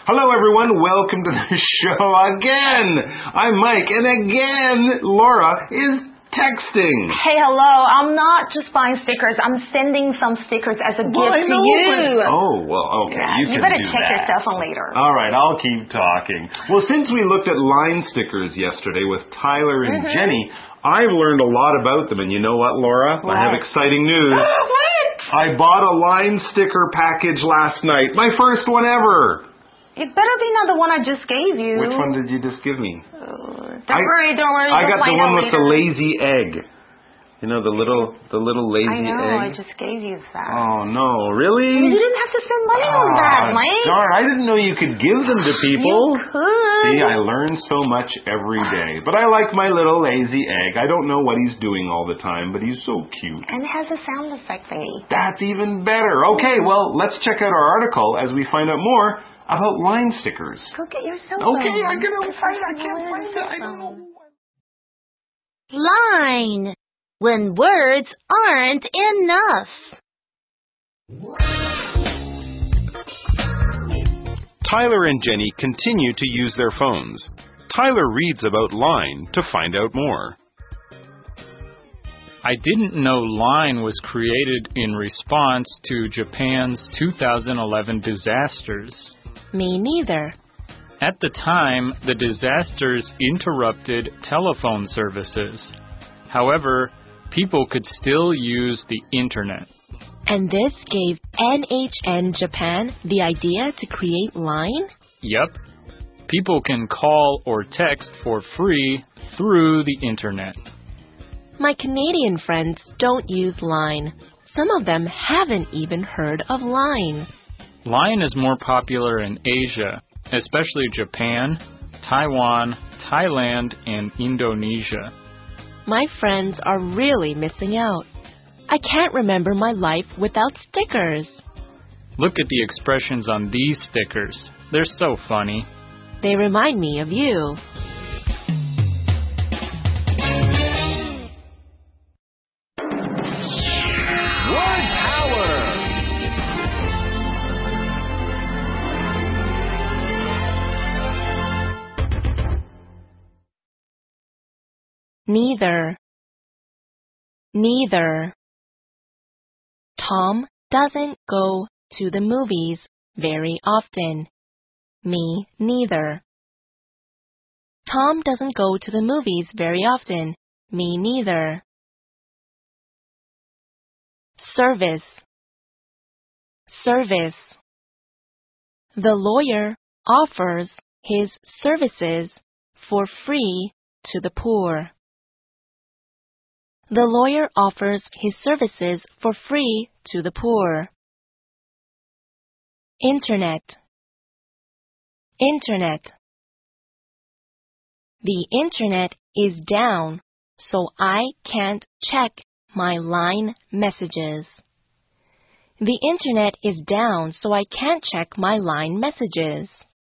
Hello, everyone. Welcome to the show again. I'm Mike, and again, Laura is texting. Hey, hello. I'm not just buying stickers. I'm sending some stickers as a gift to you. Okay. Yeah, you better check your cell phone later. All right, I'll keep talking. Well, since we looked at line stickers yesterday with Tyler and Jenny, I've learned a lot about them. And you know what, Laura? What? I have exciting news. What? I bought a line sticker package last night. My first one ever. It better be not the one I just gave you. Which one did you just give me? Don't worry. I got the one with the lazy egg. You know, the little lazy egg? I know, I just gave you that. Oh, no. Really? You didn't have to spend money on that, Mike. Darn, I didn't know you could give them to people. You could. See, I learn so much every day. But I like my little lazy egg. I don't know what he's doing all the time, but he's so cute. And it has a sound effect thingy. That's even better. Okay, well, let's check out our article as we find out more about line stickers. Go get your cell phone. Okay, I can't find it. I don't know. Line. When words aren't enough. Tyler and Jenny continue to use their phones. Tyler reads about Line to find out more. I didn't know Line was created in response to Japan's 2011 disasters. Me neither. At the time, the disasters interrupted telephone services. However, people could still use the internet. And this gave NHN Japan the idea to create Line? Yep. People can call or text for free through the internet. My Canadian friends don't use Line. Some of them haven't even heard of Line. Line is more popular in Asia, especially Japan, Taiwan, Thailand, and Indonesia. My friends are really missing out. I can't remember my life without stickers. Look at the expressions on these stickers. They're so funny. They remind me of you. Word power! Neither. Neither. Tom doesn't go to the movies very often. Me neither. Tom doesn't go to the movies very often. Me neither. Service. Service. The lawyer offers his services for free to the poor. The lawyer offers his services for free to the poor. Internet. Internet. The internet is down, so I can't check my Line messages. The internet is down, so I can't check my Line messages.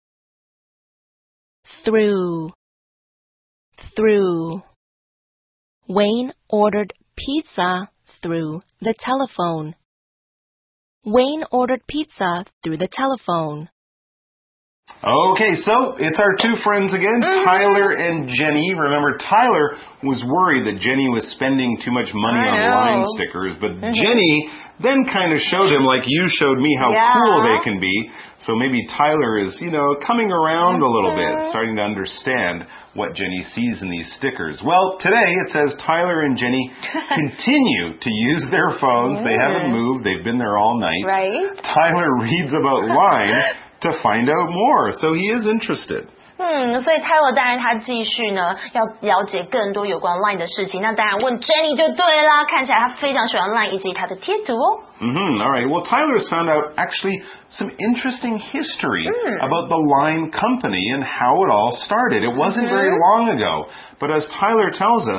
Through. Through. Wayne ordered pizza through the telephone. Wayne ordered pizza through the telephone. Okay, so it's our two friends again, Tyler and Jenny. Remember, Tyler was worried that Jenny was spending too much money on line stickers, but Jenny then kind of showed him, like you showed me, how cool they can be. So maybe Tyler is, coming around a little bit, starting to understand what Jenny sees in these stickers. Well, today it says Tyler and Jenny continue to use their phones. They haven't moved. They've been there all night. Right. Tyler reads about Line to find out more, so he is interested. 所以 Tyler 当然他继续呢要了解更多有关 Line 的事情，那当然问 Jenny 就对啦，看起来他非常喜欢 Line 以及他的贴图哦。 All right. Well, Tyler's found out actually some interesting history about the Line company and how it all started. It wasn't very long ago, but as Tyler tells us,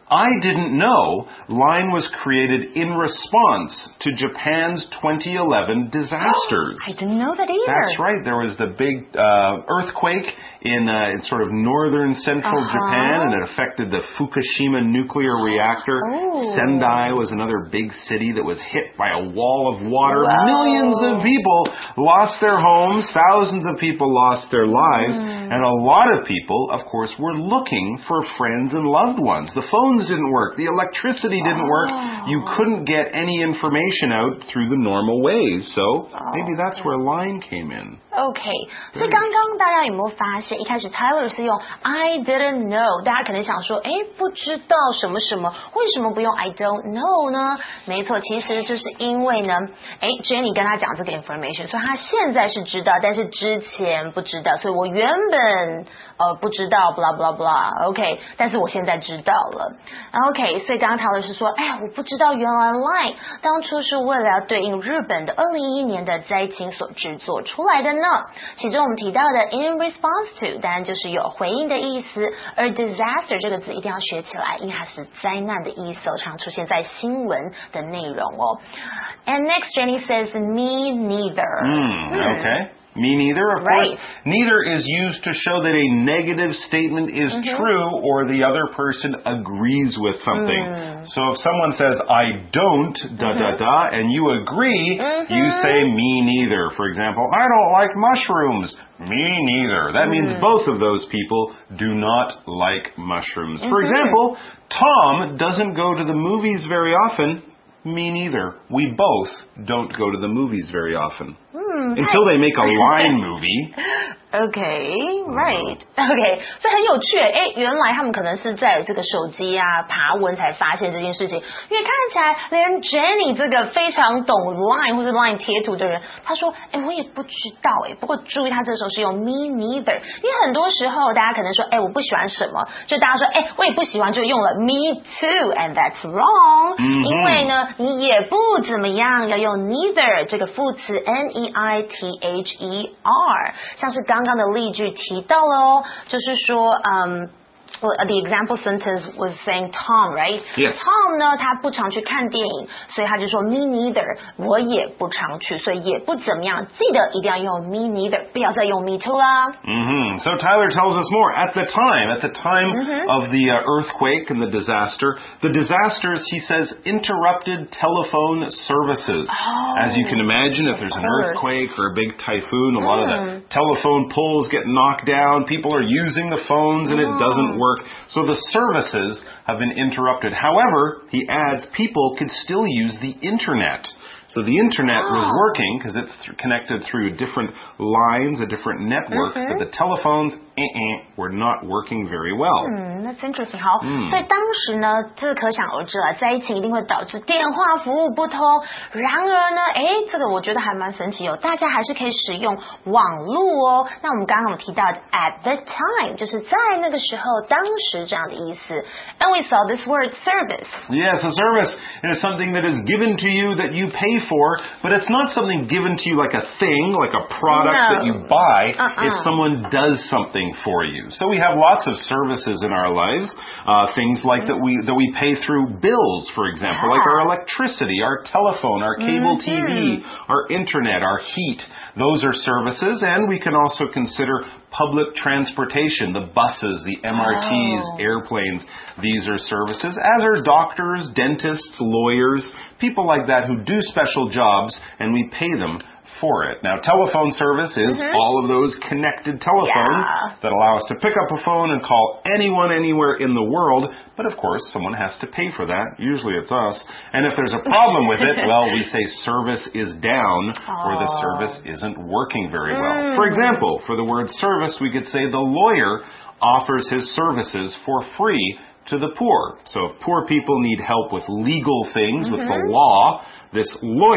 I didn't know Line was created in response to Japan's 2011 disasters. I didn't know that either. That's right. There was the big earthquake in sort of northern central Japan, and it affected the Fukushima nuclear reactor. Sendai was another big city that was hit by a wall of water. Millions of people lost their homes. Thousands of people lost their lives. And a lot of people, of course, were looking for friends and loved ones. The phones didn't work. The electricity didn't work. You couldn't get any information out through the normal ways. So maybe that's where Line came in. OK， 所以刚刚大家有没有发现，一开始 Tyler 是用 I didn't know， 大家可能想说，哎，不知道什么什么，为什么不用 I don't know 呢？没错，其实就是因为呢，哎 ，Jenny 跟他讲这个 information， 所以他现在是知道，但是之前不知道，所以我原本不知道 blah blah blah，OK， 但是我现在知道了 ，OK， 所以刚刚 Tyler 是说，哎，我不知道原来 Line 当初是为了要对应日本的2011年的灾情所制作出来的呢。其中我们提到的 in response to 当然就是有回应的意思，而 disaster 这个字一定要学起来，因为它是灾难的意思，常出现在新闻的内容哦。And next Jenny says me neither. Okay. Me neither, of course. Neither is used to show that a negative statement is true or the other person agrees with something. So if someone says, I don't, and you agree, you say me neither. For example, I don't like mushrooms. Me neither. That means both of those people do not like mushrooms. For example, Tom doesn't go to the movies very often. Me neither. We both don't go to the movies very often. Until they make a Line movie. Okay, right. Okay, 所以很有趣诶，原来他们可能是在这个手机啊爬文才发现这件事情，因为看起来连 Jenny 这个非常懂 Line 或是 Line 贴图的人，他说诶我也不知道诶，不过注意他这时候是用 me neither， 因为很多时候大家可能说诶我不喜欢什么，就大家说诶我也不喜欢，就用了 me too and that's wrong，因为呢你也不怎么样，要用 neither 这个副词 neither， 像是刚刚的例句提到了哦，就是说Well, the example sentence was saying Tom, right? Yes. Tom 呢，他不常去看电影，所以他就说 me neither， 我也不常去，所以也不怎么样。记得一定要用 me neither， 不要再用 me too 啦。 So Tyler tells us more. At the time of the earthquake and the disasters, he says, interrupted telephone services. As you can imagine, if there's an earthquake or a big typhoon, a lot of the telephone poles get knocked down. People are using the phones and it doesn't work. So the services have been interrupted. However, he adds, people could still use the internet. So the internet was working because it's connected through different lines, a different network, but the telephones were not working very well. That's interesting. 好，所以当时呢，这可想而知了，灾情一定会导致电话服务不通。然而呢，这个我觉得还蛮神奇哦，大家还是可以使用网络哦。那我们刚刚有提到的 at the time， 就是在那个时候、当时这样的意思。And we saw this word service. Yes, a service is something that is given to you that you pay for, but it's not something given to you like a thing, like a product that you buy. It's someone does something for you. So we have lots of services in our lives, things like that we pay through bills, for example, like our electricity, our telephone, our cable TV, our internet, our heat. Those are services, and we can also consider public transportation, the buses, the MRTs, airplanes. These are services, as are doctors, dentists, lawyers, people like that who do special jobs, and we pay them for it. Now, telephone service is all of those connected telephones that allow us to pick up a phone and call anyone anywhere in the world. But of course, someone has to pay for that. Usually it's us. And if there's a problem with it, well, we say service is down or the service isn't working very well. For example, for the word service, we could say the lawyer offers his services for free to the poor. So if poor people need help with legal things, with the law, this lawyer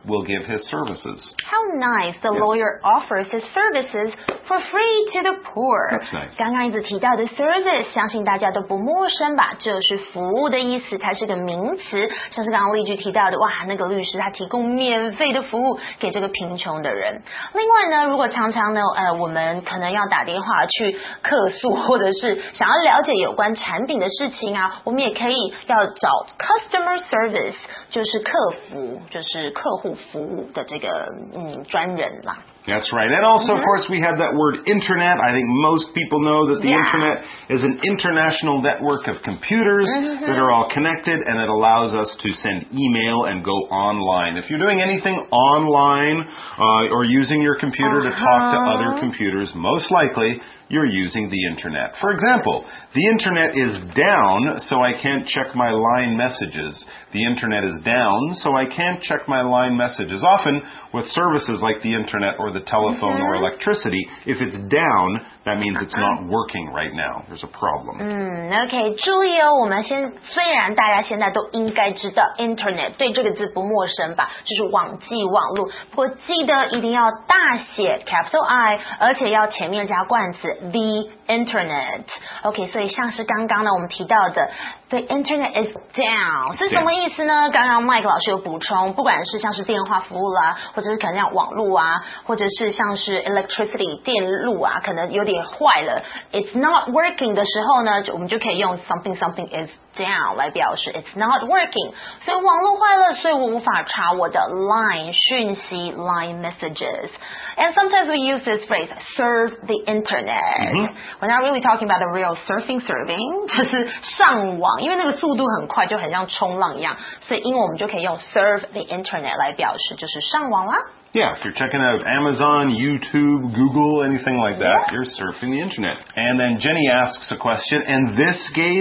will give his services. How nice. The lawyer offers his services for free to the poor. That's nice. 刚刚一直提到的 service 相信大家都不陌生吧，就是服务的意思，它是个名词，像是刚刚例句提到的，哇，那个律师他提供免费的服务给这个贫穷的人。另外呢，如果常常呢我们可能要打电话去客诉，或者是想要了解有关产品的事情啊，我们也可以要找 customer service， 就是客服，就是客户服务的这个专人啦。 That's right. And also, of course, we have that word internet. I think most people know that the internet is an international network of computers that are all connected, and it allows us to send email and go online. If you're doing anything online or using your computer to talk to other computers, most likely you're using the internet. For example, the internet is down, so I can't check my line messages. The internet is down, so I can't check my line messages. Often, with services like the internet or the telephone or electricity, if it's down, that means it's not working right now. There's a problem. OK， 注意哦，我们虽然大家现在都应该知道 internet 对这个字不陌生吧，就是网际网络，不过记得一定要大写 capital I， 而且要前面加冠词 the internet。OK， 所以像是刚刚呢我们提到的 the internet is down 是什么意思呢？刚刚 Mike 老师有补充，不管是像是电话服务啦，或者是可能像网络啊，或者是像是 electricity 电路啊，可能有点坏了 it's not working 的时候呢，我们就可以用 something is down 来表示 it's not working。 所以网络坏了，所以我无法查我的 line 讯息 line messages。 And sometimes we use this phrase surf the internet。 We're not really talking about the real serving 就是上网，因为那个速度很快，就很像冲浪一样，所以英文我们就可以用 surf the internet 来表示，就是上网啦。 Yeah, if you're checking out Amazon, YouTube, Google, anything like that, you're surfing the internet. And then Jenny asks a question, and this gave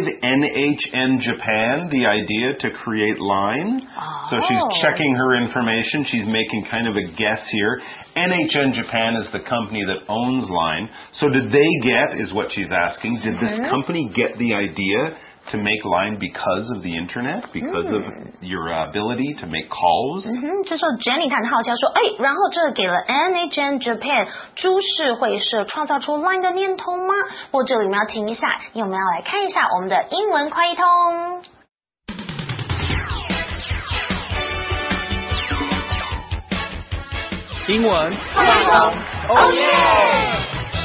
NHN Japan the idea to create Line. So she's checking her information. She's making kind of a guess here. NHN Japan is the company that owns Line. So did they get, is what she's asking, did this company get the idea to make Line because of the internet, because of your ability to make calls? 这时候 Jenny 她很好奇说，然后这给了 NHN Japan 株式会社创造出 Line 的念头吗？不过这里我们要停一下，因为我们要来看一下我们的英文快一通。 英文快一通，哦耶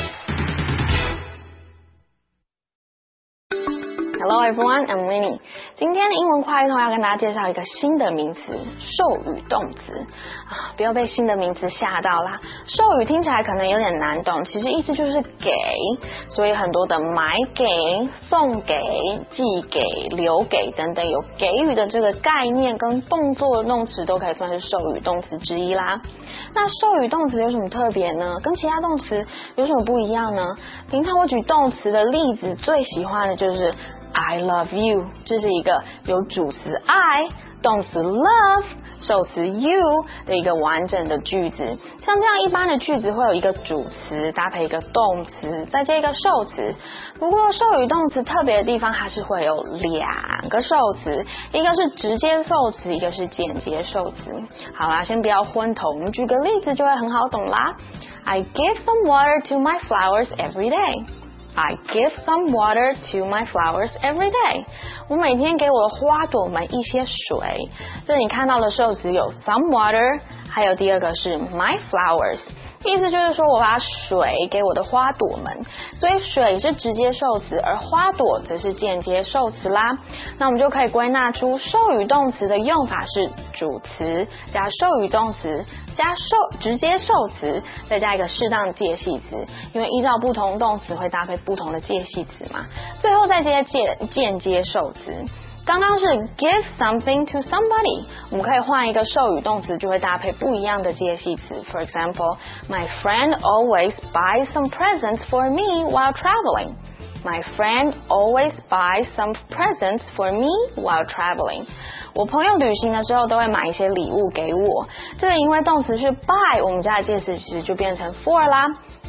！Hello everyone, I'm Winnie. 今天的英文快一通要跟大家介绍一个新的名词，授予动词。不要被新的名词吓到啦。授予听起来可能有点难懂，其实意思就是给，所以很多的买给、送给、寄给、留给等等有给予的这个概念跟动作的动词都可以算是授予动词之一啦。那授予动词有什么特别呢？跟其他动词有什么不一样呢？平常我举动词的例子最喜欢的就是I love you， 这是一个有主词 I， 动词 love， 受词 you 的一个完整的句子。像这样一般的句子会有一个主词搭配一个动词，再接一个受词。不过授予动词特别的地方，它是会有两个受词，一个是直接受词，一个是间接受词。好啦，先不要昏头，我们举个例子就会很好懂啦。I give some water to my flowers every day。I give some water to my flowers every day. 我每天给我的花朵们一些水。这里看到的受词有 some water， 还有第二个是 my flowers。意思就是说我把水给我的花朵们，所以水是直接受词，而花朵则是间接受词啦。那我们就可以归纳出授予动词的用法是主词加授予动词加直接受词，再加一个适当介系词，因为依照不同动词会搭配不同的介系词嘛。最后再接间接受词。刚刚是 give something to somebody， 我们可以换一个授予动词，就会搭配不一样的介系词。For example, my friend always buys some presents for me while traveling. My friend always buys some presents for me while traveling. 我朋友旅行的时候都会买一些礼物给我。这个因为动词是 buy， 我们加的介词其实就变成 for 啦。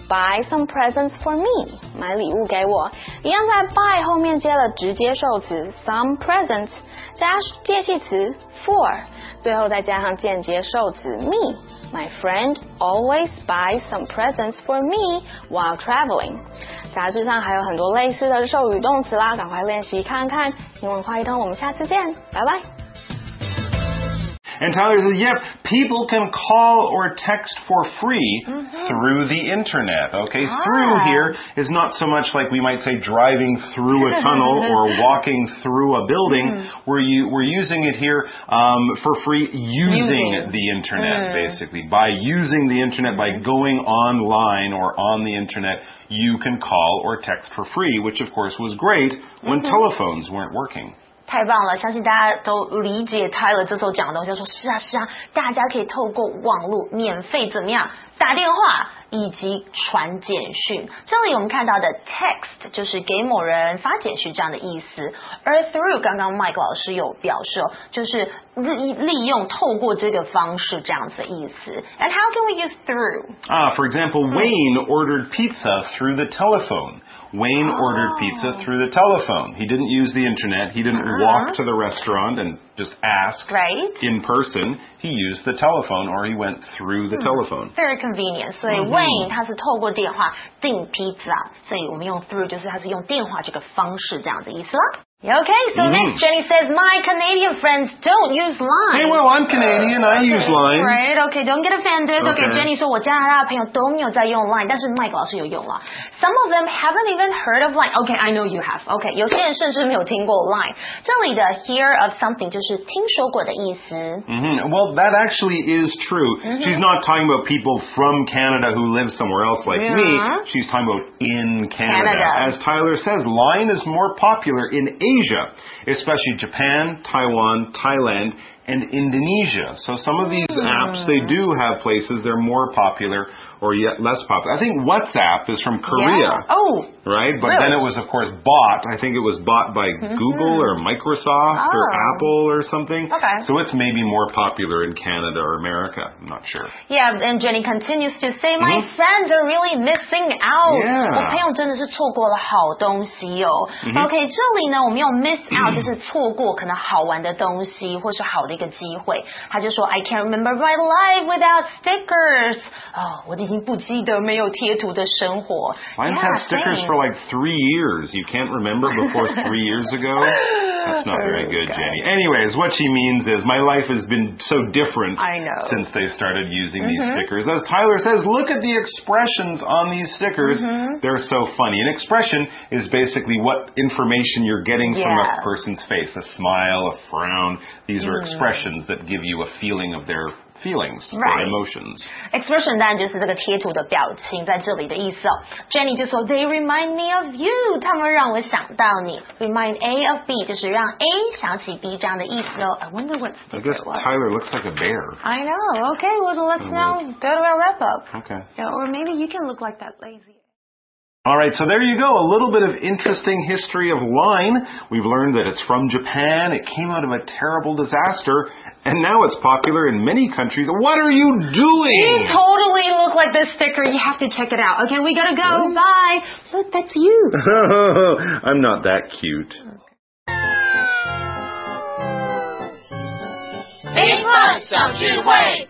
buy some presents for me， 买礼物给我。一样在 buy 后面接了直接受词 some presents， 加介系词 for， 最后再加上间接受词 me。My friend always buys some presents for me while traveling。 杂志上还有很多类似的授语动词啦，赶快练习看看。英文快一通，我们下次见，拜拜。 And Tyler says, yep, people can call or text for free through the internet. Okay, through here is not so much like we might say driving through a tunnel or walking through a building. We're using it here for free using the internet, basically. By using the internet, by going online or on the internet, you can call or text for free, which of course was great when telephones weren't working. 太棒了，相信大家都理解 Tyler 这时候讲的东西，就说是啊，大家可以透过网络免费怎么样打电话以及传简讯。这里我们看到的 text 就是给某人发简讯这样的意思，而 through 刚刚 Mike 老师有表示就是利用透过这个方式这样子的意思。And how can we use through? For example, Wayne ordered pizza through the telephone. Wayne ordered pizza through the telephone. He didn't use the internet. He didn't walk to the restaurant and just ask in person. He used the telephone or he went through the telephone. Very convenient. 所以 Wayne 他是透过电话订 pizza， 所以我们用 through 就是他是用电话这个方式这样的意思啦。Okay, so next Jenny says, my Canadian friends don't use Line. Hey, well, I'm Canadian. I use Line. Right, okay, don't get offended. Okay, Jenny 说我加拿大的朋友都没有在用 Line, 但是 Mike 老师有用了。Some of them haven't even heard of Line. Okay, I know you have. Okay, 有些人甚至没有听过 Line. 这里的 hear of something 就是听说过的意思。 Well, that actually is true. She's not talking about people from Canada who live somewhere else like me. She's talking about in Canada. As Tyler says, Line is more popular in Asia, especially Japan, Taiwan, Thailand, and Indonesia. So some of these apps, they do have places they're more popular or yet less popular. I think WhatsApp is from Korea. Yeah. Oh, right? But then it was, of course, bought. I think it was bought by Google or Microsoft or Apple or something. Okay. So it's maybe more popular in Canada or America. I'm not sure. Yeah, and Jenny continues to say, my friends are really missing out. Yeah. 我朋友真的是错过了好东西哦。OK, 这里呢，我们用 miss out 就是错过可能好玩的东西或是好的一个机会。他就说 I can't remember my life without stickers. 我已经不记得没有贴图的生活。 I've had stickers for like 3 years. You can't remember before 3 years ago? That's not very good, Jenny. Anyways, what she means is my life has been so different since they started using these stickers. As Tyler says, look at the expressions on these stickers. They're so funny. An expression is basically what information you're getting from a person's face. A smile, a frown. These are expressions that give you a feeling of their feelings or emotions. Expression 当然就是这个贴图的表情在这里的意思哦。Jenny 就说 They remind me of you. 他们让我想到你。Remind A of B 就是让 A 想起 B 这样的意思哦。I wonder what sticker I guess Tyler looks like a bear. I know. Okay, well let's now go to our wrap up. Okay. Yeah, or maybe you can look like that lazy. All right, so there you go. A little bit of interesting history of Line. We've learned that it's from Japan. It came out of a terrible disaster, and now it's popular in many countries. What are you doing? You totally look like this sticker. You have to check it out. Okay, we gotta go. Really? Bye. Look, that's you. I'm not that cute. Big Fun 小聚会。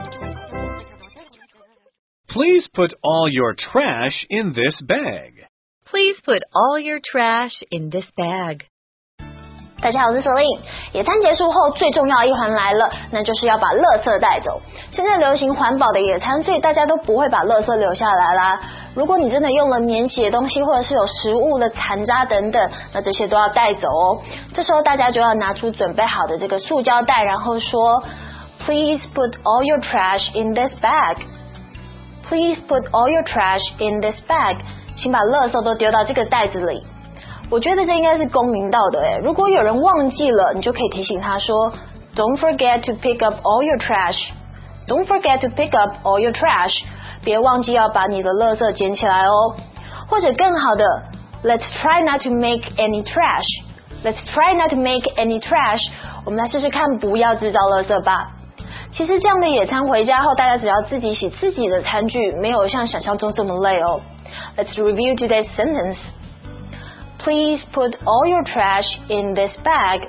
Please put all your trash in this bag. Please put all your trash in this bag. 大家好，我是 Celine。野餐结束后，最重要一环来了，那就是要把垃圾带走。现在流行环保的野餐，所以大家都不会把垃圾留下来啦。如果你真的用了免洗的东西，或者是有食物的残渣等等，那这些都要带走哦。这时候大家就要拿出准备好的这个塑胶袋，然后说 Please put all your trash in this bag.Please put all your trash in this bag. 请把垃圾都丢到这个袋子里。我觉得这应该是公民道德诶。如果有人忘记了，你就可以提醒他说 Don't forget to pick up all your trash. Don't forget to pick up all your trash. 别忘记要把你的垃圾捡起来哦。或者更好的 Let's try not to make any trash. Let's try not to make any trash. 我们来试试看不要制造垃圾吧。 其实这样的野餐回家后，大家只要自己洗自己的餐具，没有像想象中这么累哦。Let's review today's sentence. Please put all your trash in this bag.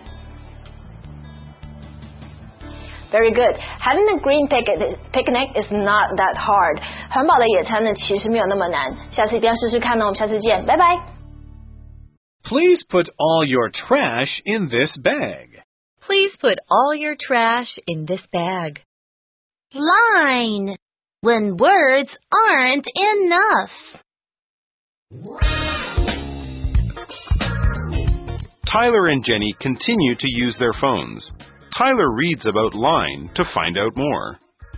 Very good. Having a green picnic is not that hard. 环保的野餐呢，其实没有那么难。下次一定要试试看哦。我们下次见，拜拜。 Please put all your trash in this bag. Please put all your trash in this bag. Line. When words aren't enough. Tyler and Jenny continue to use their phones. Tyler reads about Line to find out more.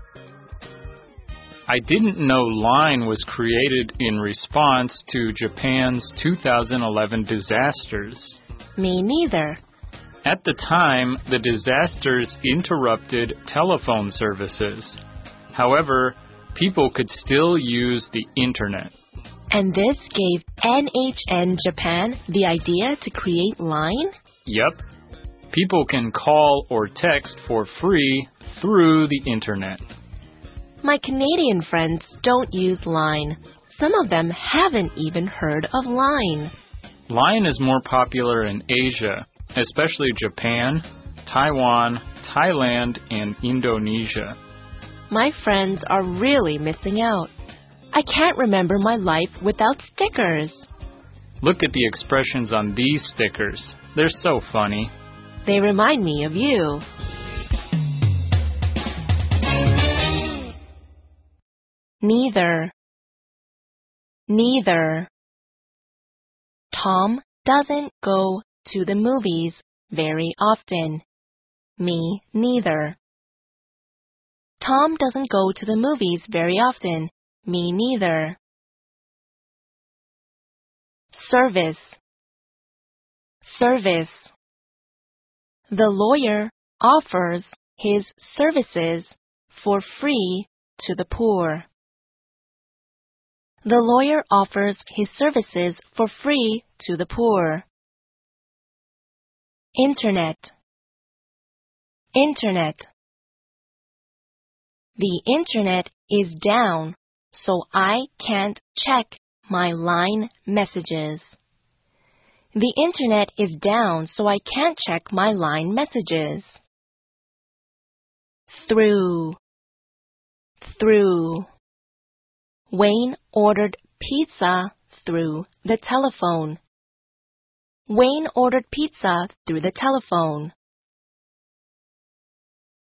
I didn't know Line was created in response to Japan's 2011 disasters. Me neither. At the time, the disasters interrupted telephone services. However, people could still use the internet. And this gave NHN Japan the idea to create Line? Yep. People can call or text for free through the internet. My Canadian friends don't use Line. Some of them haven't even heard of Line. Line is more popular in Asia, especially Japan, Taiwan, Thailand, and Indonesia. My friends are really missing out. I can't remember my life without stickers. Look at the expressions on these stickers. They're so funny. They remind me of you. Neither. Neither. Tom doesn't go to the movies very often. Me neither. Tom doesn't go to the movies very often. Me neither. Service. Service. The lawyer offers his services for free to the poor. The lawyer offers his services for free to the poor. Internet. Internet. The internet is down, so I can't check my Line messages. The internet is down, so I can't check my Line messages. Through. Through. Wayne ordered pizza through the telephone. Wayne ordered pizza through the telephone.